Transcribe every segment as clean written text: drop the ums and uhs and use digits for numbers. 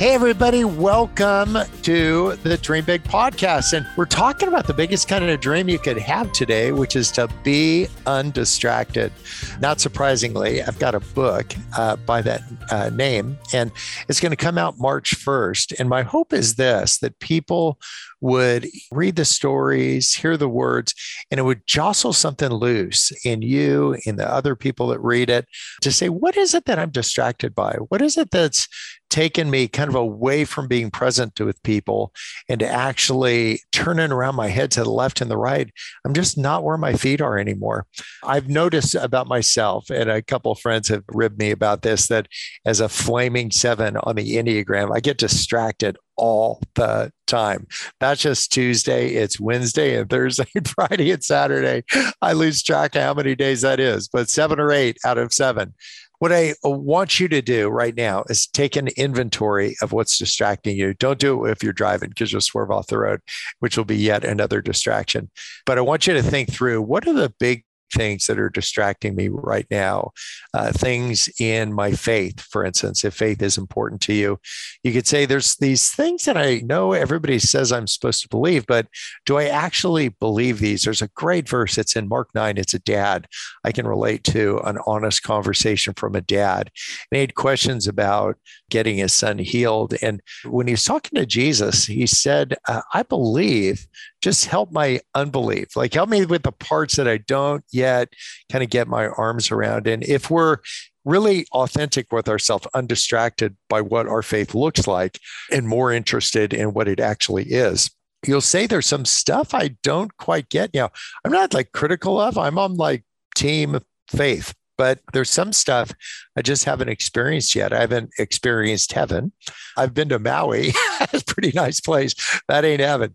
Hey, everybody, welcome to the Dream Big podcast. And we're talking about the biggest kind of dream you could have today, which is to be undistracted. Not surprisingly, I've got a book by that name, and it's going to come out March 1st. And my hope is this, that people would read the stories, hear the words, and it would jostle something loose in you, in the other people that read it, to say, what is it that I'm distracted by? What is it that's taken me kind of away from being present with people and to actually turning around my head to the left and the right? I'm just not where my feet are anymore. I've noticed about myself, and a couple of friends have ribbed me about this, that as a flaming 7 on the Enneagram, I get distracted all the time. That's just Tuesday. It's Wednesday and Thursday and Friday and Saturday. I lose track of how many days that is, but 7 or 8 out of 7. What I want you to do right now is take an inventory of what's distracting you. Don't do it if you're driving, because you'll swerve off the road, which will be yet another distraction. But I want you to think through, what are the big things that are distracting me right now? Things in my faith, for instance. If faith is important to you, you could say there's these things that I know everybody says I'm supposed to believe, but do I actually believe these? There's a great verse. It's in Mark 9. It's a dad. I can relate to an honest conversation from a dad. And he had questions about getting his son healed. And when he was talking to Jesus, he said, I believe, just help my unbelief. Like, help me with the parts that I don't yet kind of get my arms around. And if we're really authentic with ourselves, undistracted by what our faith looks like, and more interested in what it actually is, you'll say there's some stuff I don't quite get. Now, I'm not like critical of, I'm on like team faith, but there's some stuff I just haven't experienced yet. I haven't experienced heaven. I've been to Maui. It's a pretty nice place. That ain't heaven.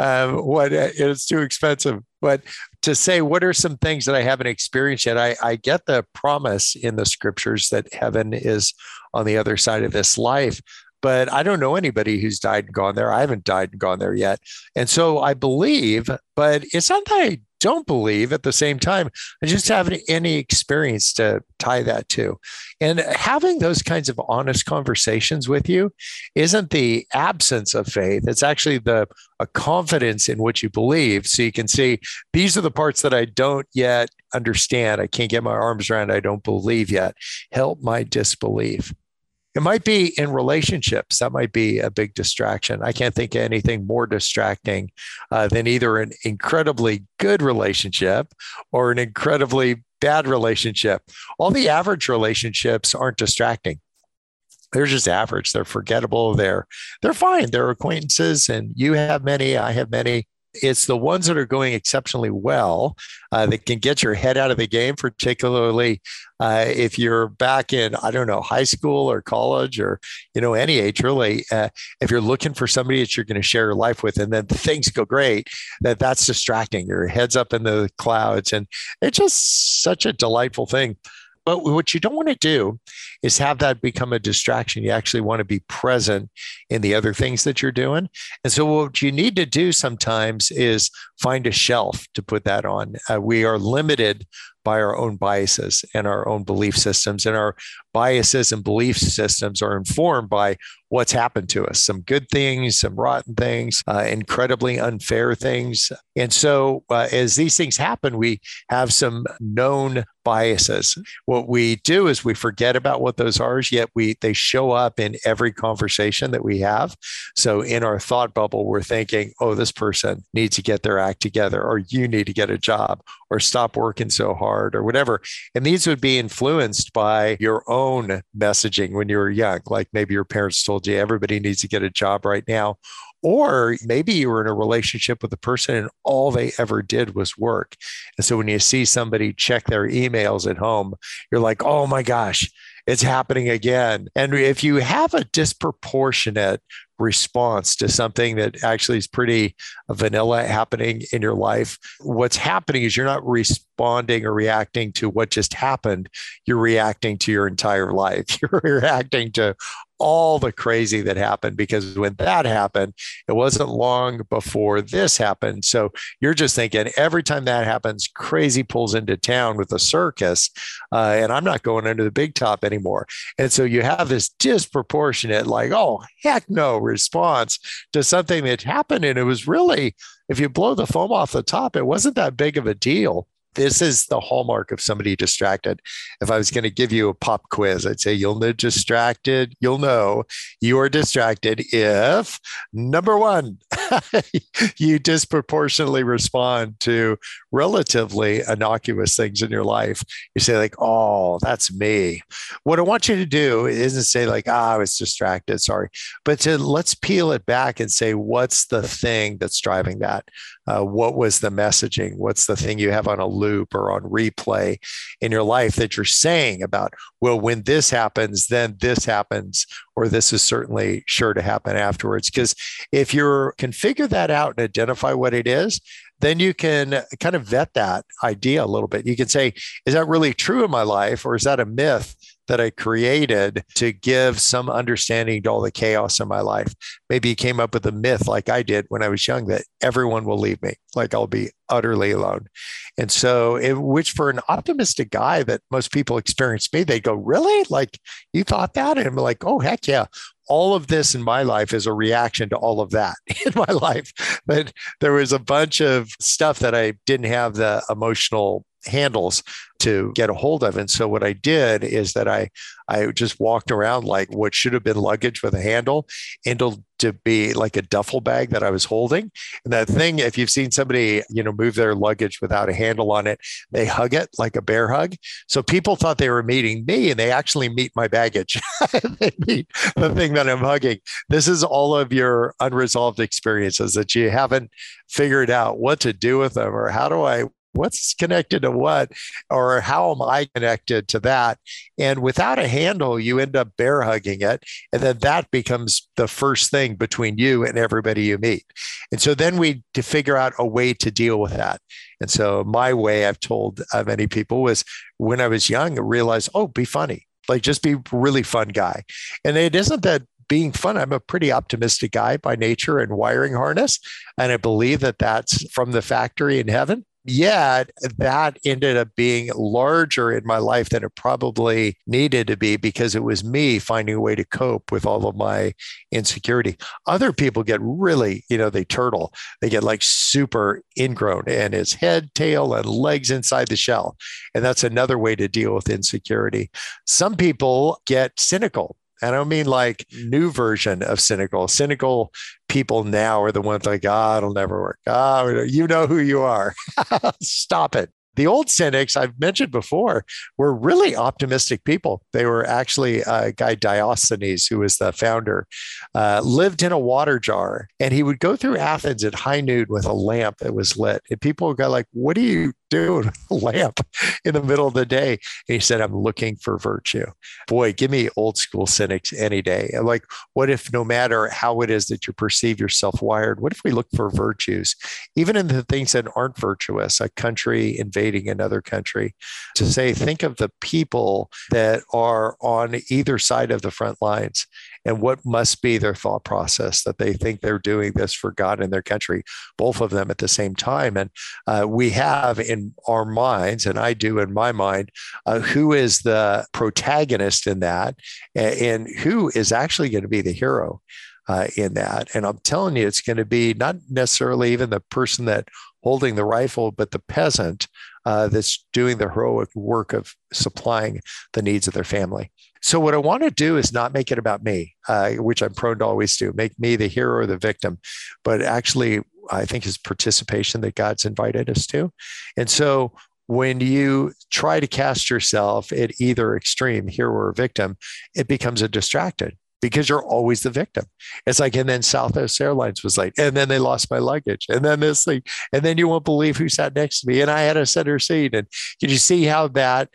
It's too expensive. But to say, what are some things that I haven't experienced yet? I get the promise in the scriptures that heaven is on the other side of this life. But I don't know anybody who's died and gone there. I haven't died and gone there yet. And so I believe, but it's not that I don't believe at the same time. I just haven't any experience to tie that to. And having those kinds of honest conversations with you isn't the absence of faith. It's actually a confidence in what you believe. So you can see, these are the parts that I don't yet understand. I can't get my arms around. I don't believe yet. Help my disbelief. It might be in relationships. That might be a big distraction. I can't think of anything more distracting than either an incredibly good relationship or an incredibly bad relationship. All the average relationships aren't distracting. They're just average. They're forgettable. They're fine. They're acquaintances, and you have many, I have many. It's the ones that are going exceptionally well that can get your head out of the game, particularly if you're back in, I don't know, high school or college or, any age really. If you're looking for somebody that you're going to share your life with, and then things go great, that's distracting. Your head's up in the clouds, and it's just such a delightful thing. But what you don't want to do is have that become a distraction. You actually want to be present in the other things that you're doing. And so what you need to do sometimes is find a shelf to put that on. We are limited by our own biases and our own belief systems, and our biases and belief systems are informed by what's happened to us, some good things, some rotten things, incredibly unfair things. And so as these things happen, we have some known biases. What we do is we forget about what those are, yet they show up in every conversation that we have. So in our thought bubble, we're thinking, oh, this person needs to get their act together, or you need to get a job, or stop working so hard, or whatever. And these would be influenced by your own messaging when you were young. Like maybe your parents told you everybody needs to get a job right now. Or maybe you were in a relationship with a person and all they ever did was work. And so when you see somebody check their emails at home, you're like, oh my gosh, it's happening again. And if you have a disproportionate response to something that actually is pretty vanilla happening in your life, what's happening is you're not responding or reacting to what just happened. You're reacting to your entire life. You're reacting to all the crazy that happened, because when that happened, it wasn't long before this happened. So you're just thinking every time that happens, crazy pulls into town with a circus, and I'm not going under the big top anymore. And so you have this disproportionate, like, oh, heck no response to something that happened. And it was really, if you blow the foam off the top, it wasn't that big of a deal. This is the hallmark of somebody distracted. If I was going to give you a pop quiz, I'd say you'll know distracted. You'll know you are distracted if, number one, you disproportionately respond to relatively innocuous things in your life. You say like, oh, that's me. What I want you to do isn't say like, I was distracted, sorry, but to let's peel it back and say, what's the thing that's driving that? What was the messaging? What's the thing you have on a loop or on replay in your life that you're saying about, well, when this happens, then this happens, or this is certainly sure to happen afterwards? Because if you can figure that out and identify what it is, then you can kind of vet that idea a little bit. You can say, is that really true in my life, or is that a myth that I created to give some understanding to all the chaos in my life? Maybe you came up with a myth like I did when I was young, that everyone will leave me, like I'll be utterly alone. And so, which for an optimistic guy that most people experience me, they go, really? Like you thought that? And I'm like, oh, heck yeah. All of this in my life is a reaction to all of that in my life. But there was a bunch of stuff that I didn't have the emotional handles to get a hold of. And so what I did is that I just walked around like what should have been luggage with a handle into to be like a duffel bag that I was holding. And that thing, if you've seen somebody, move their luggage without a handle on it, they hug it like a bear hug. So people thought they were meeting me, and they actually meet my baggage. They meet the thing that I'm hugging. This is all of your unresolved experiences that you haven't figured out what to do with them, or what's connected to what, or how am I connected to that? And without a handle, you end up bear hugging it. And then that becomes the first thing between you and everybody you meet. And so then we to figure out a way to deal with that. And so my way, I've told many people, was when I was young, I realized, oh, be funny, like just be a really fun guy. And it isn't that being fun. I'm a pretty optimistic guy by nature and wiring harness. And I believe that that's from the factory in heaven. Yet that ended up being larger in my life than it probably needed to be, because it was me finding a way to cope with all of my insecurity. Other people get really, they turtle. They get like super ingrown, and it's head, tail, and legs inside the shell. And that's another way to deal with insecurity. Some people get cynical. I don't mean like new version of cynical. Cynical people now are the ones like, it'll never work. You know who you are. Stop it. The old cynics I've mentioned before were really optimistic people. They were actually a guy, Diogenes, who was the founder, lived in a water jar, and he would go through Athens at high noon with a lamp that was lit. And people would go like, what are you doing with a lamp in the middle of the day? And he said, I'm looking for virtue. Boy, give me old school cynics any day. And like, what if no matter how it is that you perceive yourself wired, what if we look for virtues, even in the things that aren't virtuous, a country invading another country, to say, think of the people that are on either side of the front lines and what must be their thought process, that they think they're doing this for God and their country, both of them at the same time. And we have in our minds, and I do in my mind, who is the protagonist in that, and who is actually going to be the hero in that. And I'm telling you, it's going to be not necessarily even the person that holding the rifle, but the peasant that's doing the heroic work of supplying the needs of their family. So what I want to do is not make it about me, which I'm prone to always do, make me the hero or the victim, but actually I think is participation that God's invited us to. And so when you try to cast yourself at either extreme, hero or victim, it becomes a distracted, because you're always the victim. It's like, and then Southwest Airlines was late, and then they lost my luggage, and then this thing, and then you won't believe who sat next to me, and I had a center seat. And did you see how that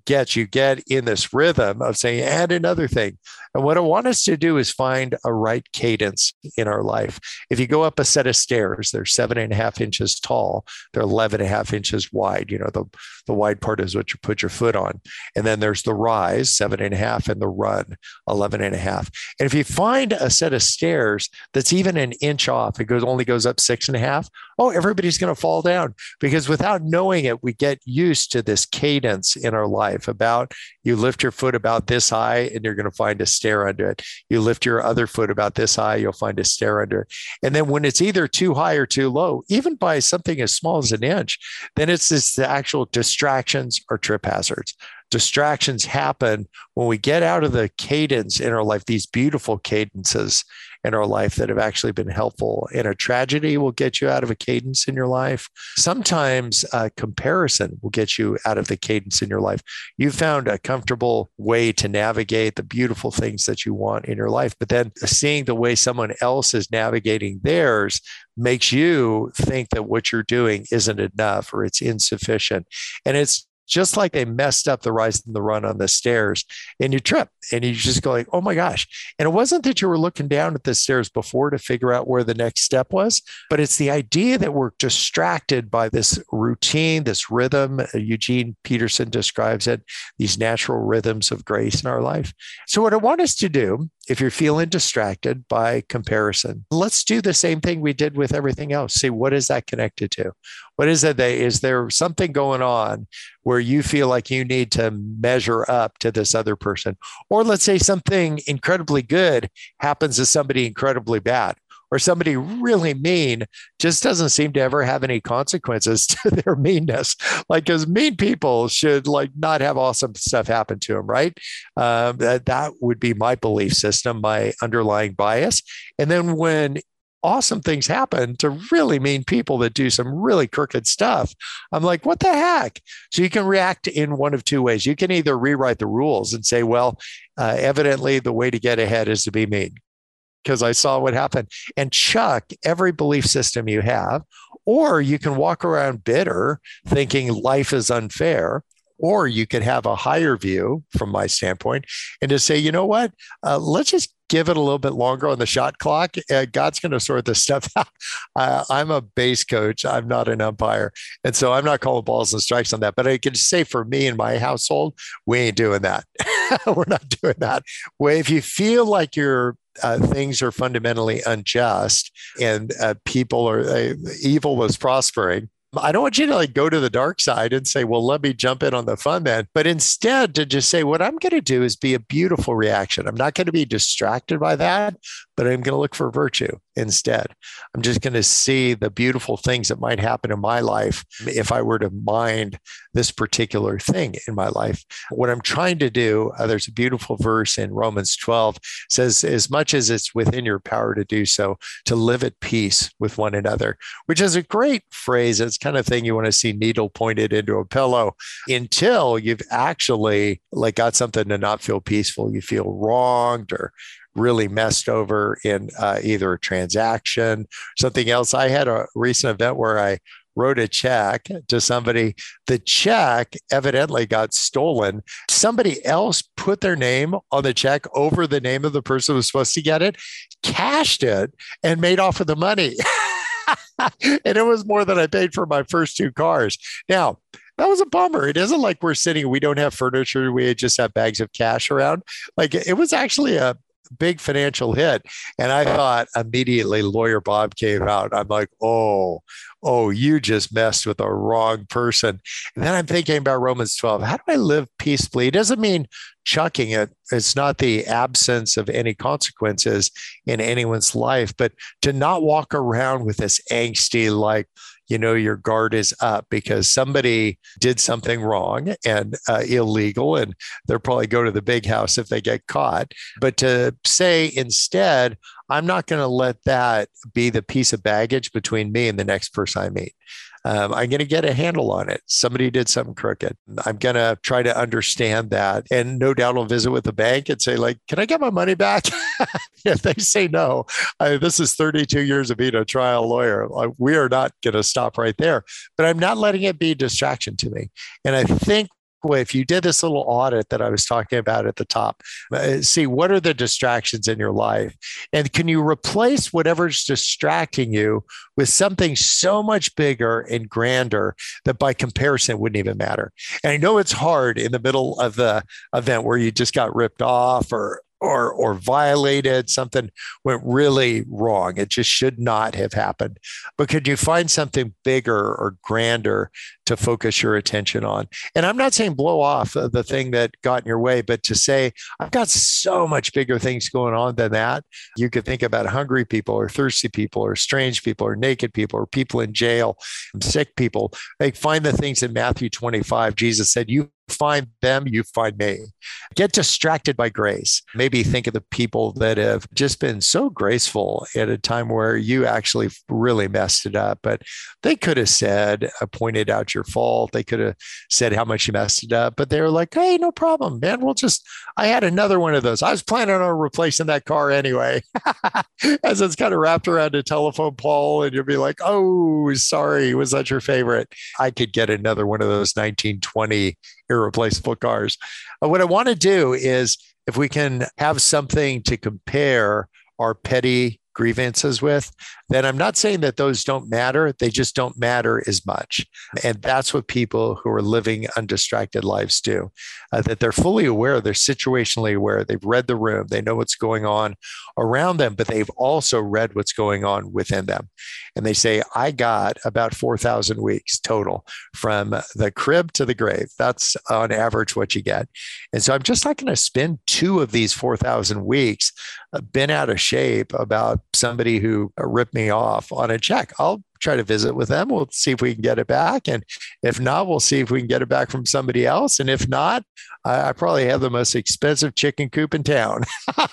you get in this rhythm of saying, and another thing. And what I want us to do is find a right cadence in our life. If you go up a set of stairs, they're 7.5 inches tall, they're 11.5 inches wide. The wide part is what you put your foot on. And then there's the rise, 7.5, and the run, 11.5. And if you find a set of stairs that's even an inch off, it only goes up 6.5. Oh, everybody's going to fall down, because without knowing it, we get used to this cadence in our life about you lift your foot about this high and you're going to find a stair under it. You lift your other foot about this high, you'll find a stair under it. And then when it's either too high or too low, even by something as small as an inch, then it's the actual distractions or trip hazards. Distractions happen when we get out of the cadence in our life, these beautiful cadences in our life that have actually been helpful. And a tragedy will get you out of a cadence in your life. Sometimes comparison will get you out of the cadence in your life. You found a comfortable way to navigate the beautiful things that you want in your life, but then seeing the way someone else is navigating theirs makes you think that what you're doing isn't enough or it's insufficient. And it's just like they messed up the rise and the run on the stairs, and you trip and you just go like, oh my gosh. And it wasn't that you were looking down at the stairs before to figure out where the next step was, but it's the idea that we're distracted by this routine, this rhythm. Eugene Peterson describes it, these natural rhythms of grace in our life. So what I want us to do, if you're feeling distracted by comparison, let's do the same thing we did with everything else. See, what is that connected to? What is it? Is there something going on where you feel like you need to measure up to this other person? Or let's say something incredibly good happens to somebody incredibly bad, or somebody really mean just doesn't seem to ever have any consequences to their meanness. Like, because mean people should not have awesome stuff happen to them, right? That would be my belief system, my underlying bias. And then when awesome things happen to really mean people that do some really crooked stuff, I'm like, what the heck? So you can react in one of two ways. You can either rewrite the rules and say, well, evidently the way to get ahead is to be mean, because I saw what happened, and chuck every belief system you have. Or you can walk around bitter, thinking life is unfair. Or you could have a higher view from my standpoint and to say, you know what, let's just give it a little bit longer on the shot clock. God's going to sort this stuff out. I'm a base coach. I'm not an umpire. And so I'm not calling balls and strikes on that. But I can say for me in my household, we ain't doing that. We're not doing that. Well, if you feel like your things are fundamentally unjust and people are evil is prospering, I don't want you to go to the dark side and say, well, let me jump in on the fun then. But instead to just say, what I'm going to do is be a beautiful reaction. I'm not going to be distracted by that, but I'm going to look for virtue instead. I'm just going to see the beautiful things that might happen in my life if I were to mind this particular thing in my life. What I'm trying to do, there's a beautiful verse in Romans 12, says, as much as it's within your power to do so, to live at peace with one another, which is a great phrase. It's kind of thing you want to see needle pointed into a pillow until you've actually got something to not feel peaceful. You feel wronged or really messed over in either a transaction, something else. I had a recent event where I wrote a check to somebody. The check evidently got stolen. Somebody else put their name on the check over the name of the person who was supposed to get it, cashed it, and made off with the money. And it was more than I paid for my first two cars. Now, that was a bummer. It isn't like we're sitting, we don't have furniture, we just have bags of cash around. It was actually a big financial hit. And I thought immediately Lawyer Bob came out. I'm like, oh, you just messed with the wrong person. And then I'm thinking about Romans 12. How do I live peacefully? It doesn't mean chucking it. It's not the absence of any consequences in anyone's life, but to not walk around with this angsty, your guard is up because somebody did something wrong and illegal, and they'll probably go to the big house if they get caught. But to say instead, I'm not going to let that be the piece of baggage between me and the next person I meet. I'm going to get a handle on it. Somebody did something crooked. I'm going to try to understand that. And no doubt I'll visit with the bank and say, can I get my money back? If they say no, this is 32 years of being a trial lawyer. We are not going to stop right there. But I'm not letting it be a distraction to me. And I think away, if you did this little audit that I was talking about at the top, see what are the distractions in your life? And can you replace whatever's distracting you with something so much bigger and grander that by comparison wouldn't even matter? And I know it's hard in the middle of the event where you just got ripped off or violated, something went really wrong. It just should not have happened. But could you find something bigger or grander to focus your attention on? And I'm not saying blow off the thing that got in your way, but to say, I've got so much bigger things going on than that. You could think about hungry people or thirsty people or strange people or naked people or people in jail, sick people. Like find the things in Matthew 25. Jesus said, you find them, you find me. Get distracted by grace. Maybe think of the people that have just been so graceful at a time where you actually really messed it up. But they could have said, pointed out your fault. They could have said how much you messed it up. But they were like, hey, no problem, man. I had another one of those. I was planning on replacing that car anyway. As it's kind of wrapped around a telephone pole, and you'll be like, oh, sorry, was that your favorite? I could get another one of those 1920 irreplaceable cars. What I want to do is if we can have something to compare our petty grievances with, then I'm not saying that those don't matter. They just don't matter as much. And that's what people who are living undistracted lives do, that they're fully aware, they're situationally aware, they've read the room, they know what's going on around them, but they've also read what's going on within them. And they say, I got about 4,000 weeks total from the crib to the grave. That's on average what you get. And so I'm just not going to spend 2 of these 4,000 weeks been out of shape about somebody who ripped me off on a check. I'll try to visit with them. We'll see if we can get it back. And if not, we'll see if we can get it back from somebody else. And if not, I probably have the most expensive chicken coop in town.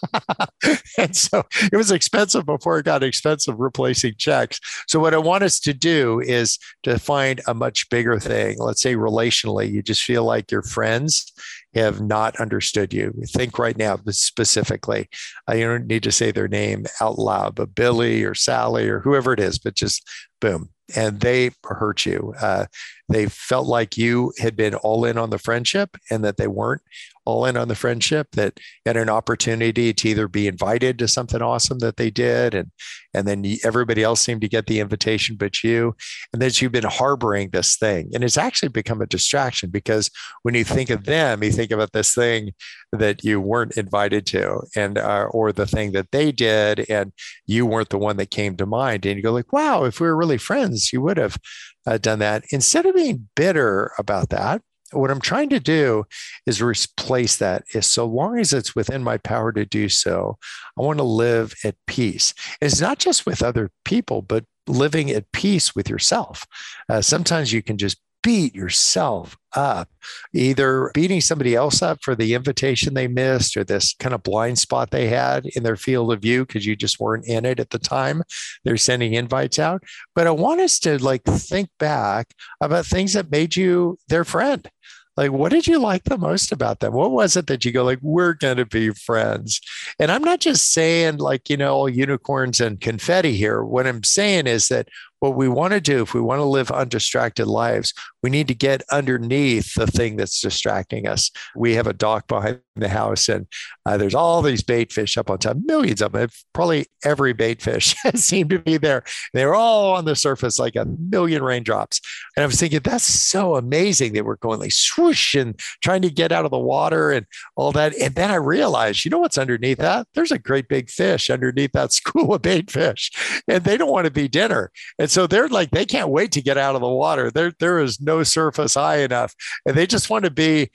And so it was expensive before it got expensive replacing checks. So what I want us to do is to find a much bigger thing. Let's say relationally, you just feel like your friends have not understood you. Think right now specifically. You don't need to say their name out loud, but Billy or Sally or whoever it is, but just boom. And they hurt you. They felt like you had been all in on the friendship and that they weren't all in on the friendship, that you had an opportunity to either be invited to something awesome that they did. And then everybody else seemed to get the invitation, but you, and that you've been harboring this thing. And it's actually become a distraction because when you think of them, you think about this thing that you weren't invited to and, or the thing that they did, and you weren't the one that came to mind. And you go like, wow, if we were really friends, you would have done that. Instead of being bitter about that, what I'm trying to do is replace that. Is so long as it's within my power to do so, I want to live at peace. And it's not just with other people, but living at peace with yourself. Sometimes you can just beat yourself up, either beating somebody else up for the invitation they missed or this kind of blind spot they had in their field of view because you just weren't in it at the time they're sending invites out. But I want us to think back about things that made you their friend. Like, what did you like the most about them? What was it that you go like, we're going to be friends? And I'm not just saying all unicorns and confetti here. What I'm saying is that what we want to do, if we want to live undistracted lives, we need to get underneath the thing that's distracting us. We have a dock behind the house, and there's all these bait fish up on top, millions of them. Probably every bait fish seemed to be there. They were all on the surface like a million raindrops. And I was thinking, that's so amazing that we're going like swoosh and trying to get out of the water and all that. And then I realized, you know what's underneath that? There's a great big fish underneath that school of bait fish, and they don't want to be dinner. And so they're like, they can't wait to get out of the water. There is no surface high enough. And they just want to be,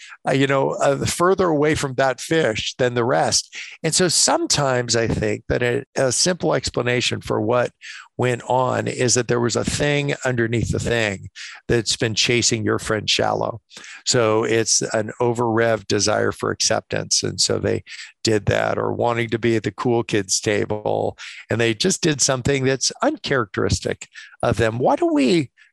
further away from that fish than the rest. And so sometimes I think that a simple explanation for what went on is that there was a thing underneath the thing that's been chasing your friend shallow. So it's an over-rev desire for acceptance. And so they did that, or wanting to be at the cool kids table. And they just did something that's uncharacteristic of them. Why don't we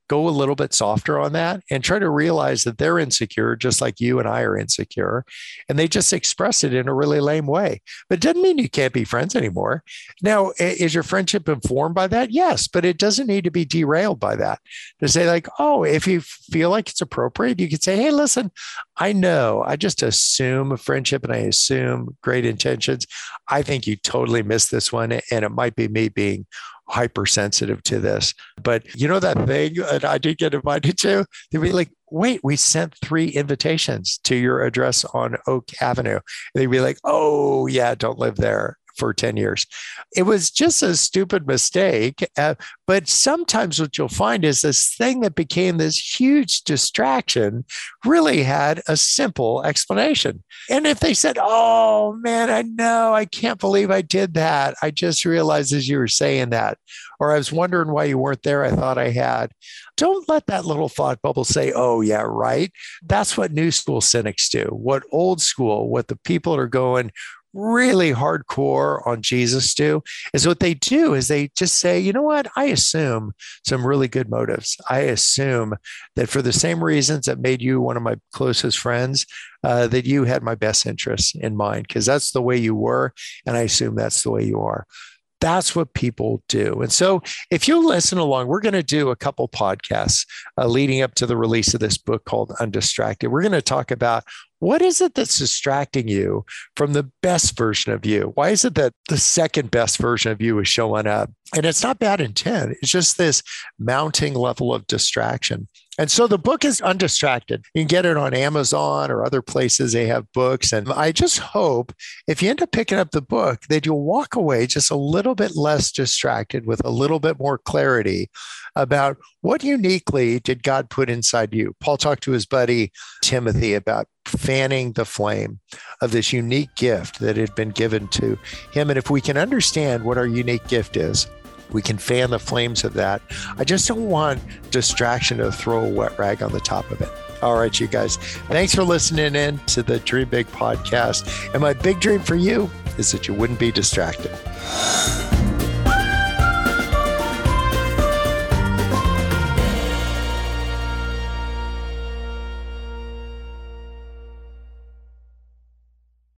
go a little bit softer on that and try to realize that they're insecure, just like you and I are insecure. And they just express it in a really lame way. But it doesn't mean you can't be friends anymore. Now, is your friendship informed by that? Yes, but it doesn't need to be derailed by that. To say like, oh, if you feel like it's appropriate, you could say, hey, listen, I know I just assume a friendship and I assume great intentions. I think you totally missed this one. And it might be me being hypersensitive to this. But you know that thing that I did get invited to? They'd be like, wait, we sent 3 invitations to your address on Oak Avenue. And they'd be like, oh, yeah, don't live there for 10 years. It was just a stupid mistake. But sometimes what you'll find is this thing that became this huge distraction really had a simple explanation. And if they said, oh man, I know, I can't believe I did that. I just realized as you were saying that, or I was wondering why you weren't there. I thought I had. Don't let that little thought bubble say, oh yeah, right. That's what new school cynics do. What old school, what the people that are going really hardcore on Jesus do is what they do is they just say, you know what? I assume some really good motives. I assume that for the same reasons that made you one of my closest friends, that you had my best interests in mind, because that's the way you were. And I assume that's the way you are. That's what people do. And so if you listen along, we're going to do a couple podcasts leading up to the release of this book called Undistracted. We're going to talk about what is it that's distracting you from the best version of you? Why is it that the second best version of you is showing up? And it's not bad intent. It's just this mounting level of distraction. And so the book is Undistracted. You can get it on Amazon or other places. They have books. And I just hope if you end up picking up the book, that you'll walk away just a little bit less distracted with a little bit more clarity about what uniquely did God put inside you. Paul talked to his buddy Timothy about fanning the flame of this unique gift that had been given to him. And if we can understand what our unique gift is, we can fan the flames of that. I just don't want distraction to throw a wet rag on the top of it. All right, you guys, thanks for listening in to the Dream Big podcast. And my big dream for you is that you wouldn't be distracted.